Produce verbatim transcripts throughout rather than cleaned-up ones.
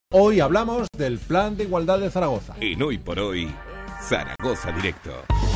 Hoy hablamos del Plan de Igualdad de Zaragoza. En Hoy por Hoy, Zaragoza Directo.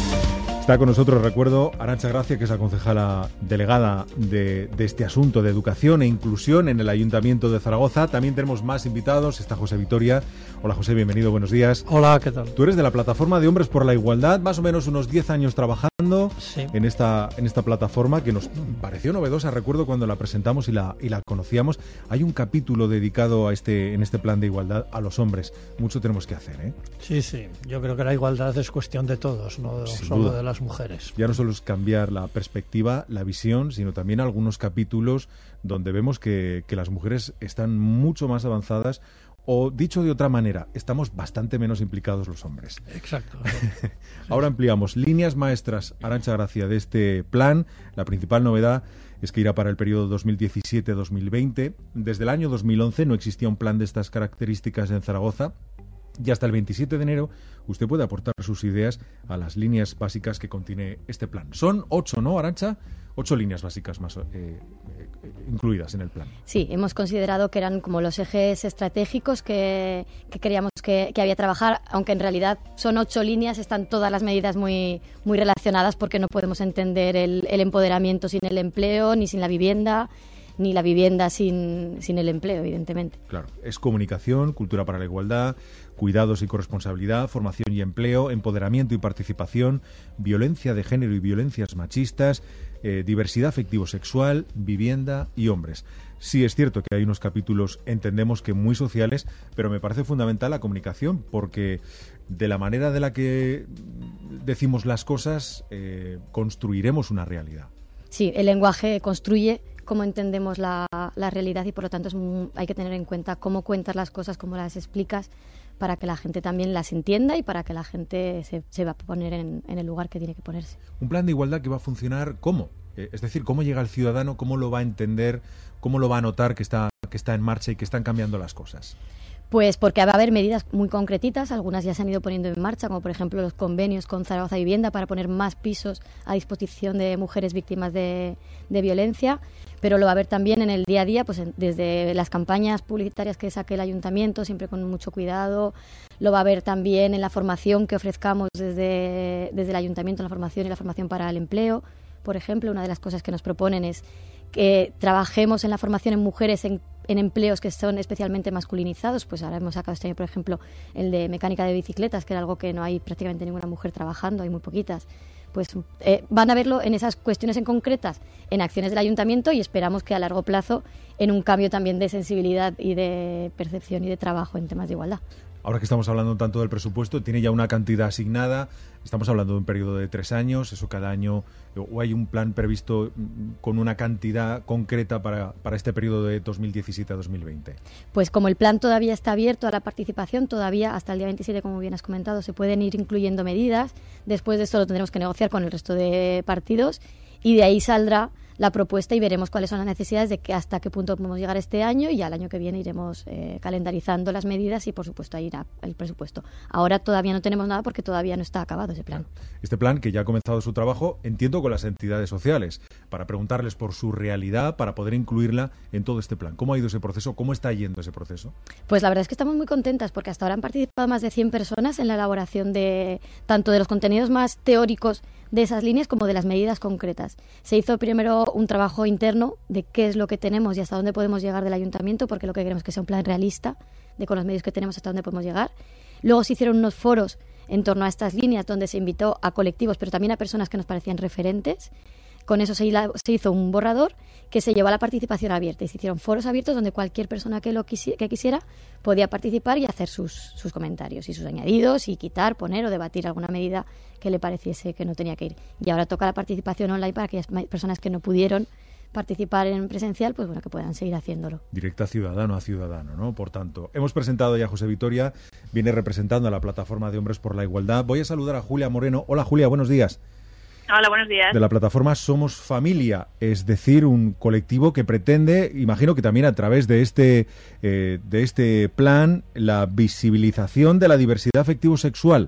Está con nosotros, recuerdo, Arantxa Gracia, que es la concejala delegada de, de este asunto de educación e inclusión en el Ayuntamiento de Zaragoza. También tenemos más invitados. Está José Vitoria. Hola, José, bienvenido, buenos días. Hola, ¿qué tal? Tú eres de la Plataforma de Hombres por la Igualdad, más o menos unos diez años trabajando sí. en esta en esta plataforma que nos pareció novedosa. Recuerdo cuando la presentamos y la y la conocíamos. Hay un capítulo dedicado a este en este plan de igualdad a los hombres. Mucho tenemos que hacer, ¿eh? Sí, sí. Yo creo que la igualdad es cuestión de todos, no Sin solo duda. de las mujeres. Ya no solo es cambiar la perspectiva, la visión, sino también algunos capítulos donde vemos que, que las mujeres están mucho más avanzadas o, dicho de otra manera, estamos bastante menos implicados los hombres. Exacto. Ahora ampliamos líneas maestras, Arantxa Gracia, de este plan. La principal novedad es que irá para el periodo dos mil diecisiete dos mil veinte. Desde el año dos mil once no existía un plan de estas características en Zaragoza. Y hasta el veintisiete de enero usted puede aportar sus ideas a las líneas básicas que contiene este plan. Son ocho, ¿no, Arantxa? Ocho líneas básicas más eh, eh, incluidas en el plan. Sí, hemos considerado que eran como los ejes estratégicos que, que queríamos que, que había que trabajar, aunque en realidad son ocho líneas, están todas las medidas muy, muy relacionadas porque no podemos entender el, el empoderamiento sin el empleo, ni sin la vivienda, ni la vivienda sin, sin el empleo, evidentemente. Claro, es comunicación, cultura para la igualdad, cuidados y corresponsabilidad, formación y empleo, empoderamiento y participación, violencia de género y violencias machistas, eh, diversidad afectivo-sexual, vivienda y hombres. Sí, es cierto que hay unos capítulos, entendemos que muy sociales, pero me parece fundamental la comunicación, porque de la manera de la que decimos las cosas, eh, construiremos una realidad. Sí, el lenguaje construye cómo entendemos la, la realidad y por lo tanto es muy, hay que tener en cuenta cómo cuentas las cosas, cómo las explicas para que la gente también las entienda y para que la gente se, se va a poner en, en el lugar que tiene que ponerse. Un plan de igualdad que va a funcionar ¿cómo? Eh, es decir, ¿cómo llega el ciudadano? ¿Cómo lo va a entender? ¿Cómo lo va a notar que está, que está en marcha y que están cambiando las cosas? Pues porque va a haber medidas muy concretitas, algunas ya se han ido poniendo en marcha, como por ejemplo los convenios con Zaragoza Vivienda para poner más pisos a disposición de mujeres víctimas de, de violencia, pero lo va a haber también en el día a día, pues en, desde las campañas publicitarias que saque el ayuntamiento, siempre con mucho cuidado, lo va a haber también en la formación que ofrezcamos desde, desde el ayuntamiento, la formación y la formación para el empleo. Por ejemplo, una de las cosas que nos proponen es que trabajemos en la formación en mujeres en, en empleos que son especialmente masculinizados. Pues ahora hemos sacado este año, por ejemplo, el de mecánica de bicicletas, que era algo que no hay prácticamente ninguna mujer trabajando, hay muy poquitas. Pues eh, van a verlo en esas cuestiones en concretas, en acciones del ayuntamiento y esperamos que a largo plazo en un cambio también de sensibilidad y de percepción y de trabajo en temas de igualdad. Ahora que estamos hablando tanto del presupuesto, tiene ya una cantidad asignada, estamos hablando de un periodo de tres años, eso cada año, o hay un plan previsto con una cantidad concreta para, para este periodo de dos mil diecisiete a dos mil veinte. Pues como el plan todavía está abierto a la participación, todavía hasta el día veintisiete, como bien has comentado, se pueden ir incluyendo medidas, después de esto lo tendremos que negociar con el resto de partidos y de ahí saldrá la propuesta y veremos cuáles son las necesidades de que hasta qué punto podemos llegar este año y al año que viene iremos eh, calendarizando las medidas y por supuesto ahí irá el presupuesto. Ahora todavía no tenemos nada porque todavía no está acabado ese plan. Este plan que ya ha comenzado su trabajo, entiendo, con las entidades sociales, para preguntarles por su realidad, para poder incluirla en todo este plan. ¿Cómo ha ido ese proceso? ¿Cómo está yendo ese proceso? Pues la verdad es que estamos muy contentas porque hasta ahora han participado más de cien personas en la elaboración de tanto de los contenidos más teóricos de esas líneas como de las medidas concretas. Se hizo primero un trabajo interno de qué es lo que tenemos y hasta dónde podemos llegar del ayuntamiento, porque lo que queremos es que sea un plan realista de con los medios que tenemos hasta dónde podemos llegar. Luego se hicieron unos foros en torno a estas líneas donde se invitó a colectivos, pero también a personas que nos parecían referentes. Con eso se hizo un borrador que se llevó a la participación abierta y se hicieron foros abiertos donde cualquier persona que lo quisi- que quisiera podía participar y hacer sus, sus comentarios y sus añadidos y quitar, poner o debatir alguna medida que le pareciese que no tenía que ir. Y ahora toca la participación online para aquellas personas que no pudieron participar en presencial, pues bueno, que puedan seguir haciéndolo. Directa ciudadano a ciudadano, ¿no? Por tanto, hemos presentado ya a José Vitoria, viene representando a la Plataforma de Hombres por la Igualdad. Voy a saludar a Julia Moreno. Hola, Julia, buenos días. Hola, buenos días. De la plataforma Somos Familia, es decir, un colectivo que pretende, imagino que también a través de este eh, de este plan, la visibilización de la diversidad afectivo-sexual.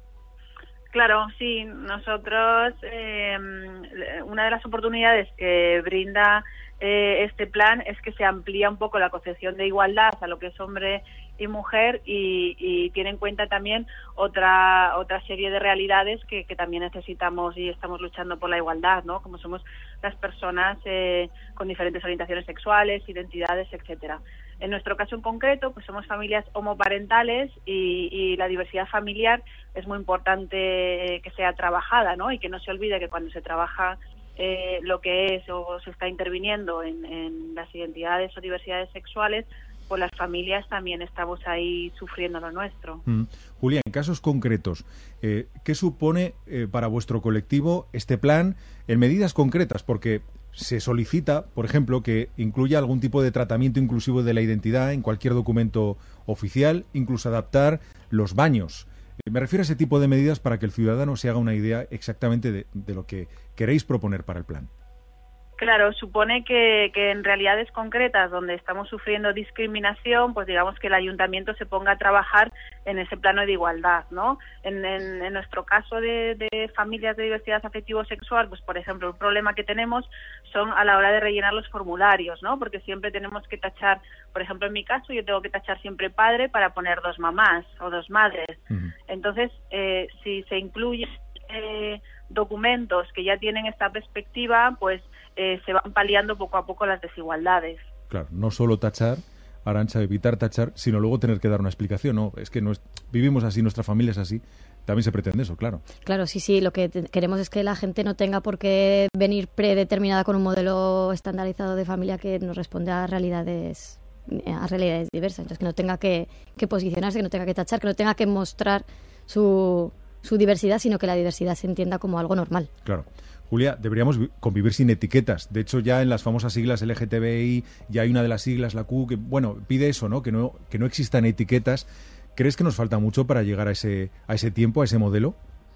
Claro, sí, nosotros eh, una de las oportunidades que brinda eh, este plan es que se amplía un poco la concepción de igualdad a lo que es hombre y mujer y, y tiene en cuenta también otra otra serie de realidades que, que también necesitamos y estamos luchando por la igualdad, ¿no? Como somos las personas eh, con diferentes orientaciones sexuales, identidades, etcétera. En nuestro caso en concreto, pues somos familias homoparentales y, y la diversidad familiar es muy importante que sea trabajada, ¿no? Y que no se olvide que cuando se trabaja eh, lo que es o se está interviniendo en, en las identidades o diversidades sexuales, pues las familias también estamos ahí sufriendo lo nuestro. Mm. Julia, en casos concretos, eh, ¿qué supone eh, para vuestro colectivo este plan en medidas concretas? Porque se solicita, por ejemplo, que incluya algún tipo de tratamiento inclusivo de la identidad en cualquier documento oficial, incluso adaptar los baños. Eh, me refiero a ese tipo de medidas para que el ciudadano se haga una idea exactamente de, de lo que queréis proponer para el plan. Claro, supone que, que en realidades concretas donde estamos sufriendo discriminación, pues digamos que el ayuntamiento se ponga a trabajar en ese plano de igualdad, ¿no? En, en, en nuestro caso de, de familias de diversidad afectivo-sexual, pues por ejemplo, un problema que tenemos son a la hora de rellenar los formularios, ¿no? Porque siempre tenemos que tachar, por ejemplo, en mi caso, yo tengo que tachar siempre padre para poner dos mamás o dos madres. Uh-huh. Entonces, eh, si se incluye eh, documentos que ya tienen esta perspectiva, pues Eh, se van paliando poco a poco las desigualdades. Claro, no solo tachar, Arantxa, evitar tachar, sino luego tener que dar una explicación, ¿no? Es que no es, vivimos así, nuestra familia es así, también se pretende eso, claro. Claro, sí, sí, lo que te, queremos es que la gente no tenga por qué venir predeterminada con un modelo estandarizado de familia que nos responde a realidades a realidades diversas, entonces que no tenga que, que posicionarse, que no tenga que tachar, que no tenga que mostrar su, su diversidad, sino que la diversidad se entienda como algo normal. Claro. Julia, deberíamos convivir sin etiquetas. De hecho, ya en las famosas siglas L G T B I ya hay una de las siglas, la Q, que bueno, pide eso, ¿no? Que no que no existan etiquetas. ¿Crees que nos falta mucho para llegar a ese a ese tiempo, a ese modelo?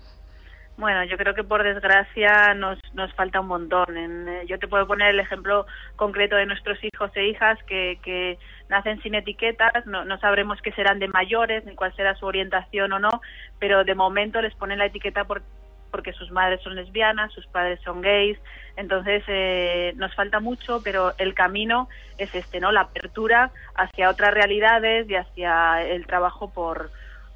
Bueno, yo creo que por desgracia nos nos falta un montón. En, eh, yo te puedo poner el ejemplo concreto de nuestros hijos e hijas que, que nacen sin etiquetas, no, no sabremos qué serán de mayores, ni cuál será su orientación o no, pero de momento les ponen la etiqueta por porque sus madres son lesbianas, sus padres son gays, entonces eh, nos falta mucho, pero el camino es este, ¿no? La apertura hacia otras realidades y hacia el trabajo por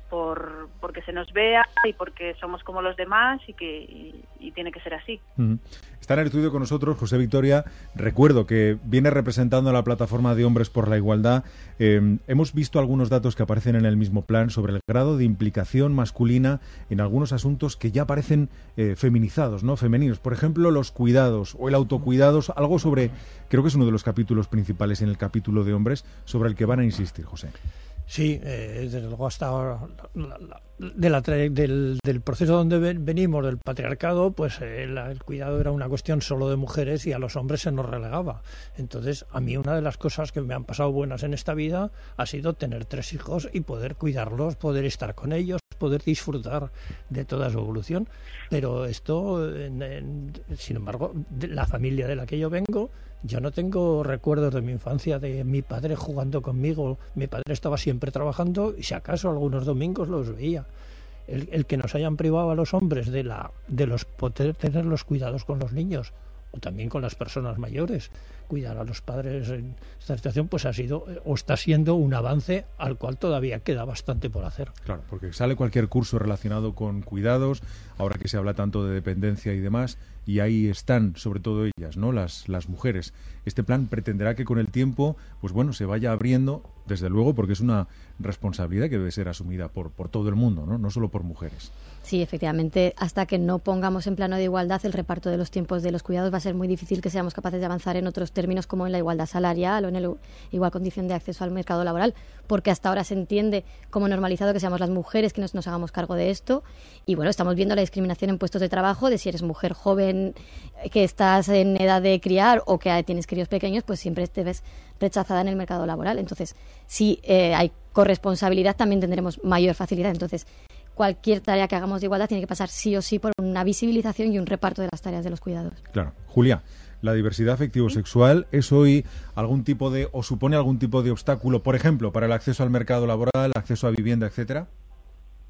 por porque se nos vea y porque somos como los demás y que y, y tiene que ser así. Mm. Está en el estudio con nosotros José Victoria. Recuerdo que viene representando a la plataforma de Hombres por la Igualdad. Eh, hemos visto algunos datos que aparecen en el mismo plan sobre el grado de implicación masculina en algunos asuntos que ya parecen eh, feminizados, ¿no? Femeninos. Por ejemplo, los cuidados o el autocuidado. Algo sobre, creo que es uno de los capítulos principales en el capítulo de hombres, sobre el que van a insistir, José. Sí, eh, desde luego hasta ahora, la, la, de la, del, del proceso donde ven, venimos, del patriarcado, pues eh, la, el cuidado era una cuestión solo de mujeres y a los hombres se nos relegaba. Entonces, a mí una de las cosas que me han pasado buenas en esta vida ha sido tener tres hijos y poder cuidarlos, poder estar con ellos, poder disfrutar de toda su evolución. Pero esto, en, en, sin embargo, de la familia de la que yo vengo, yo no tengo recuerdos de mi infancia de mi padre jugando conmigo. Mi padre estaba siempre trabajando y si acaso algunos domingos los veía. El, el que nos hayan privado a los hombres de la de los poder tener los cuidados con los niños o también con las personas mayores, cuidar a los padres en esta situación, pues ha sido o está siendo un avance al cual todavía queda bastante por hacer. Claro, porque sale cualquier curso relacionado con cuidados, ahora que se habla tanto de dependencia y demás, y ahí están, sobre todo ellas, ¿no? Las, las mujeres. Este plan pretenderá que con el tiempo, pues bueno, se vaya abriendo, desde luego, porque es una responsabilidad que debe ser asumida por, por todo el mundo, ¿no? No solo por mujeres. Sí, efectivamente, hasta que no pongamos en plano de igualdad el reparto de los tiempos de los cuidados va a ser muy difícil que seamos capaces de avanzar en otros términos como en la igualdad salarial o en la igual condición de acceso al mercado laboral, porque hasta ahora se entiende como normalizado que seamos las mujeres que nos, nos hagamos cargo de esto y bueno, estamos viendo la discriminación en puestos de trabajo de si eres mujer joven que estás en edad de criar o que tienes críos pequeños, pues siempre te ves rechazada en el mercado laboral. Entonces, si eh, hay corresponsabilidad también tendremos mayor facilidad. Entonces, cualquier tarea que hagamos de igualdad tiene que pasar sí o sí por una visibilización y un reparto de las tareas de los cuidados. Claro. Julia, ¿la diversidad afectivo-sexual es hoy algún tipo de, o supone algún tipo de obstáculo, por ejemplo, para el acceso al mercado laboral, acceso a vivienda, etcétera?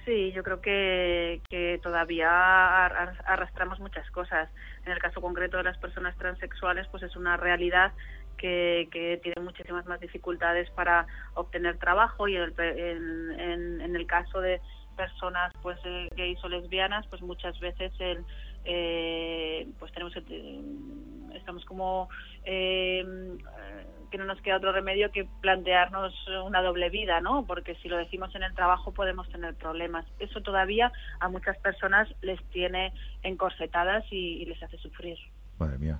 Sí, yo creo que, que todavía arrastramos muchas cosas. En el caso concreto de las personas transexuales, pues es una realidad que, que tiene muchísimas más dificultades para obtener trabajo, y en el, en, en, en el caso de personas pues eh, gays o lesbianas, pues muchas veces el, eh, pues tenemos que, estamos como eh, que no nos queda otro remedio que plantearnos una doble vida, ¿no? Porque si lo decimos en el trabajo podemos tener problemas. Eso todavía a muchas personas les tiene encorsetadas y, y les hace sufrir. Madre mía,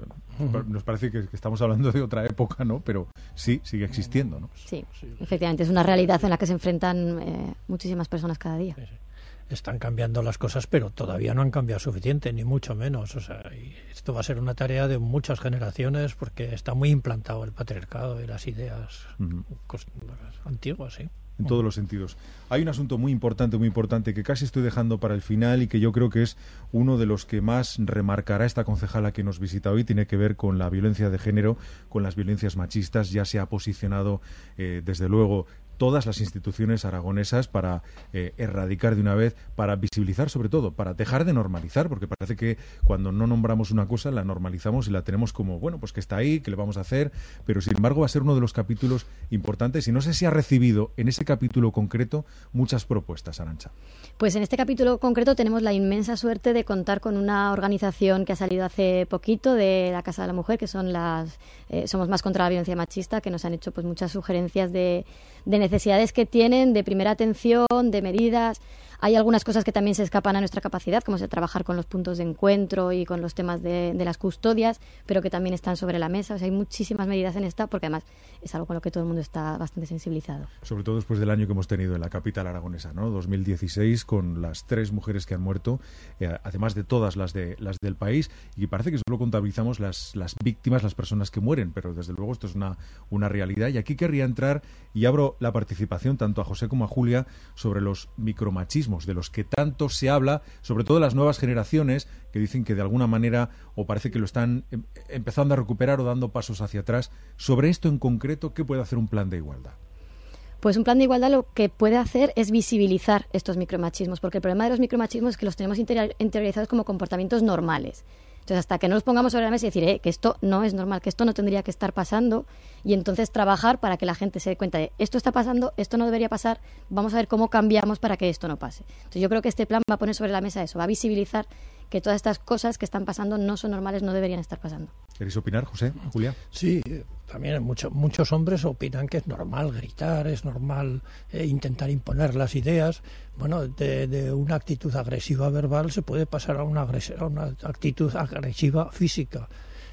nos parece que estamos hablando de otra época, ¿no? Pero sí, sigue existiendo, ¿no? Sí, efectivamente, es una realidad en la que se enfrentan eh, muchísimas personas cada día. Sí, sí. Están cambiando las cosas, pero todavía no han cambiado suficiente, ni mucho menos. O sea, y esto va a ser una tarea de muchas generaciones porque está muy implantado el patriarcado y las ideas uh-huh. antiguas, sí. En todos los sentidos. Hay un asunto muy importante, muy importante, que casi estoy dejando para el final y que yo creo que es uno de los que más remarcará esta concejala que nos visita hoy. Tiene que ver con la violencia de género, con las violencias machistas. Ya se ha posicionado, eh, desde luego, todas las instituciones aragonesas para eh, erradicar de una vez, para visibilizar sobre todo, para dejar de normalizar, porque parece que cuando no nombramos una cosa la normalizamos y la tenemos como, bueno, pues que está ahí, que le vamos a hacer, pero sin embargo va a ser uno de los capítulos importantes y no sé si ha recibido en ese capítulo concreto muchas propuestas, Arantxa. Pues en este capítulo concreto tenemos la inmensa suerte de contar con una organización que ha salido hace poquito de la Casa de la Mujer, que son las eh, Somos Más contra la Violencia Machista, que nos han hecho pues muchas sugerencias de, de necesidades que tienen, de primera atención, de medidas. Hay algunas cosas que también se escapan a nuestra capacidad, como es el trabajar con los puntos de encuentro y con los temas de, de las custodias, pero que también están sobre la mesa. O sea, hay muchísimas medidas en esta, porque además es algo con lo que todo el mundo está bastante sensibilizado. Sobre todo después del año que hemos tenido en la capital aragonesa, ¿no? dos mil dieciséis, con las tres mujeres que han muerto, eh, además de todas las de las del país, y parece que solo contabilizamos las, las víctimas, las personas que mueren, pero desde luego esto es una, una realidad. Y aquí querría entrar, y abro la participación tanto a José como a Julia, sobre los micromachismos, de los que tanto se habla, sobre todo las nuevas generaciones, que dicen que de alguna manera, o parece que lo están em- empezando a recuperar o dando pasos hacia atrás. Sobre esto en concreto, ¿qué puede hacer un plan de igualdad? Pues un plan de igualdad lo que puede hacer es visibilizar estos micromachismos, porque el problema de los micromachismos es que los tenemos interior- interiorizados como comportamientos normales. Entonces, hasta que no los pongamos sobre la mesa y decir eh, que esto no es normal, que esto no tendría que estar pasando, y entonces trabajar para que la gente se dé cuenta de esto está pasando, esto no debería pasar, vamos a ver cómo cambiamos para que esto no pase. Entonces, yo creo que este plan va a poner sobre la mesa eso, va a visibilizar que todas estas cosas que están pasando no son normales, no deberían estar pasando. ¿Queréis opinar, José, Julia? Sí, también mucho, muchos hombres opinan que es normal gritar, es normal eh, intentar imponer las ideas. Bueno, de, de una actitud agresiva verbal se puede pasar a una, agres- a una actitud agresiva física.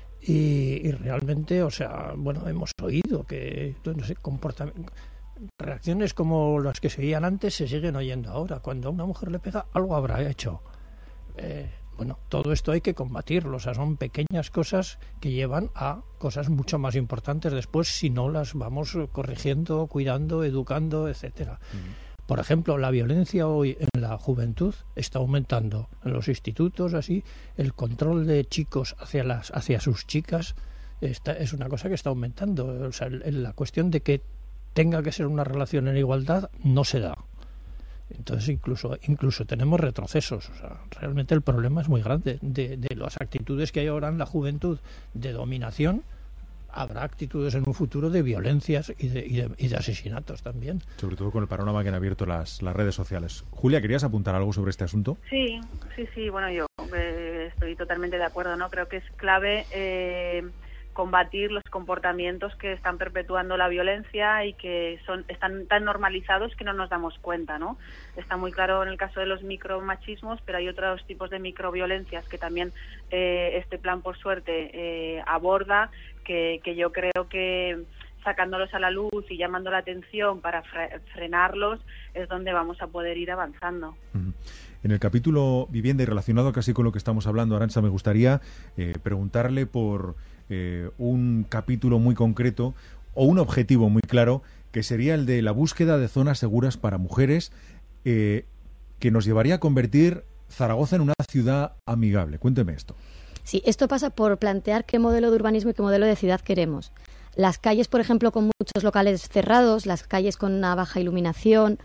Y, y realmente, o sea, bueno, hemos oído que, no sé, comportamiento... reacciones como las que se oían antes se siguen oyendo ahora. Cuando a una mujer le pega, algo habrá hecho. Eh, bueno, todo esto hay que combatirlo. O sea, son pequeñas cosas que llevan a cosas mucho más importantes después si no las vamos corrigiendo, cuidando, educando, etcétera. Uh-huh. Por ejemplo, la violencia hoy en la juventud está aumentando. En los institutos, así, el control de chicos hacia las hacia sus chicas está, es una cosa que está aumentando. O sea, el, la cuestión de que tenga que ser una relación en igualdad no se da. Entonces incluso incluso tenemos retrocesos. O sea, realmente el problema es muy grande. De, de las actitudes que hay ahora en la juventud de dominación, habrá actitudes en un futuro de violencias y de, y de, y de asesinatos también. Sobre todo con el panorama que han abierto las, las redes sociales. Julia, ¿querías apuntar algo sobre este asunto? Sí, sí, sí. Bueno, yo eh, estoy totalmente de acuerdo, ¿no? Creo que es clave eh, combatir los comportamientos que están perpetuando la violencia y que son están tan normalizados que no nos damos cuenta, ¿no? Está muy claro en el caso de los micromachismos, pero hay otros tipos de microviolencias que también eh, este plan, por suerte, eh, aborda, que, que yo creo que sacándolos a la luz y llamando la atención para fre- frenarlos es donde vamos a poder ir avanzando. Uh-huh. En el capítulo vivienda y relacionado casi con lo que estamos hablando, Arantxa, me gustaría eh, preguntarle por eh, un capítulo muy concreto o un objetivo muy claro, que sería el de la búsqueda de zonas seguras para mujeres, eh, que nos llevaría a convertir Zaragoza en una ciudad amigable. Cuénteme esto. Sí, esto pasa por plantear qué modelo de urbanismo y qué modelo de ciudad queremos. Las calles, por ejemplo, con muchos locales cerrados, las calles con una baja iluminación,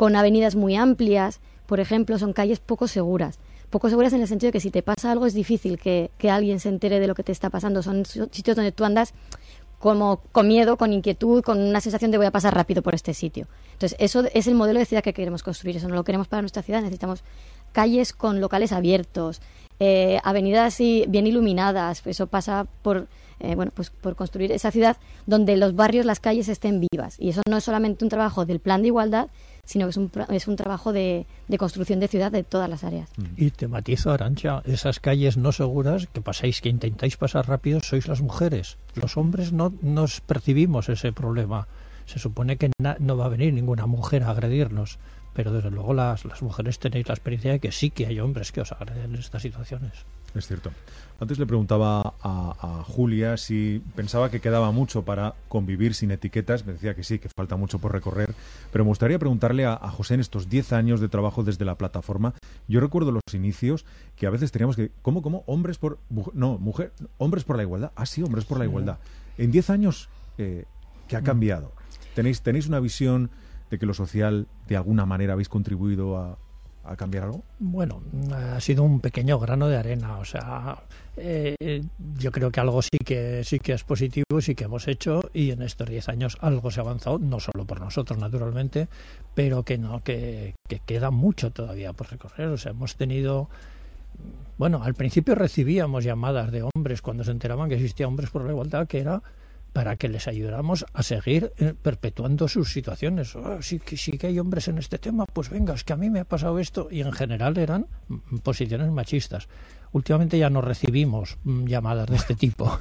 con avenidas muy amplias, por ejemplo, son calles poco seguras. Poco seguras en el sentido de que si te pasa algo es difícil que, que alguien se entere de lo que te está pasando. Son sitios donde tú andas como con miedo, con inquietud, con una sensación de voy a pasar rápido por este sitio. Entonces, eso es el modelo de ciudad que queremos construir. Eso no lo queremos para nuestra ciudad. Necesitamos calles con locales abiertos, eh, avenidas y bien iluminadas. Eso pasa por... Eh, bueno, pues por construir esa ciudad donde los barrios, las calles estén vivas. Y eso no es solamente un trabajo del plan de igualdad, sino que es un, es un trabajo de, de construcción de ciudad de todas las áreas. Y te matizo, Arantxa, esas calles no seguras que pasáis, que intentáis pasar rápido, sois las mujeres. Los hombres no nos percibimos ese problema. Se supone que na, no va a venir ninguna mujer a agredirnos, pero desde luego las, las mujeres tenéis la experiencia de que sí que hay hombres que os agreden en estas situaciones. Es cierto. Antes le preguntaba a, a Julia si pensaba que quedaba mucho para convivir sin etiquetas. Me decía que sí, que falta mucho por recorrer. Pero me gustaría preguntarle a, a José en estos diez años de trabajo desde la plataforma. Yo recuerdo los inicios que a veces teníamos que... ¿Cómo, cómo? Hombres por... No, mujer... Hombres por la igualdad. Ah, sí, hombres por la igualdad. En diez años, eh, ¿qué ha cambiado? ¿Tenéis, ¿Tenéis una visión de que lo social, de alguna manera, habéis contribuido a... ¿A cambiar algo? Bueno, ha sido un pequeño grano de arena, o sea, eh, yo creo que algo sí que sí que es positivo, sí que hemos hecho, y en estos diez años algo se ha avanzado, no solo por nosotros, naturalmente, pero que no, que, que queda mucho todavía por recorrer. O sea, hemos tenido... Bueno, al principio recibíamos llamadas de hombres cuando se enteraban que existía Hombres por la Igualdad, que era para que les ayudáramos a seguir eh, perpetuando sus situaciones. Oh, sí, que, sí que hay hombres en este tema, pues venga, es que a mí me ha pasado esto. Y en general eran mm, posiciones machistas. Últimamente ya no recibimos mm, llamadas de este tipo.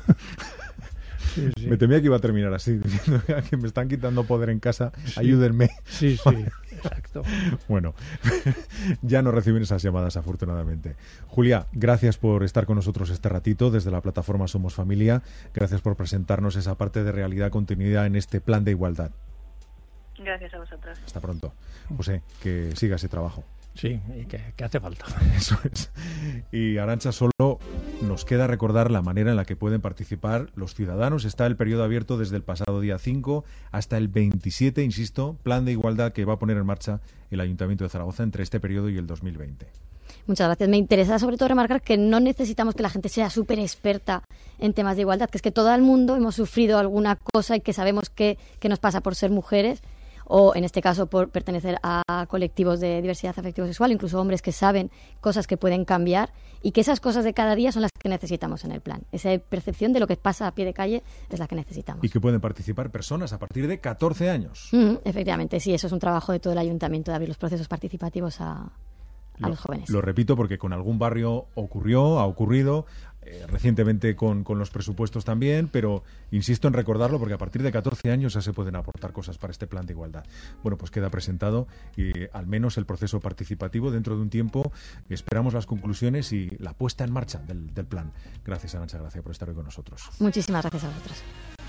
Sí, sí. Me temía que iba a terminar así, diciendo que me están quitando poder en casa, sí. Ayúdenme. Sí, sí, exacto. Bueno, ya no reciben esas llamadas, afortunadamente. Julia, gracias por estar con nosotros este ratito desde la plataforma Somos Familia. Gracias por presentarnos esa parte de realidad contenida en este plan de igualdad. Gracias a vosotros. Hasta pronto. José, que siga ese trabajo. Sí, y que, que hace falta. Eso es. Y Arantxa, solo nos queda recordar la manera en la que pueden participar los ciudadanos. Está el periodo abierto desde el pasado día cinco hasta el veintisiete, insisto, plan de igualdad que va a poner en marcha el Ayuntamiento de Zaragoza entre este periodo y el dos mil veinte. Muchas gracias. Me interesa sobre todo remarcar que no necesitamos que la gente sea súper experta en temas de igualdad, que es que todo el mundo hemos sufrido alguna cosa y que sabemos qué nos pasa por ser mujeres, o en este caso por pertenecer a colectivos de diversidad afectivo-sexual, incluso hombres que saben cosas que pueden cambiar, y que esas cosas de cada día son las que necesitamos en el plan. Esa percepción de lo que pasa a pie de calle es la que necesitamos. Y que pueden participar personas a partir de catorce años. Mm, efectivamente, sí, eso es un trabajo de todo el ayuntamiento, de abrir los procesos participativos a, a lo, los jóvenes. Lo repito porque con algún barrio ocurrió, ha ocurrido, eh, recientemente con, con los presupuestos también, pero insisto en recordarlo porque a partir de catorce años ya se pueden aportar cosas para este plan de igualdad. Bueno, pues queda presentado y al menos el proceso participativo. Dentro de un tiempo esperamos las conclusiones y la puesta en marcha del, del plan. Gracias, Arantxa, gracias por estar hoy con nosotros. Muchísimas gracias a vosotros.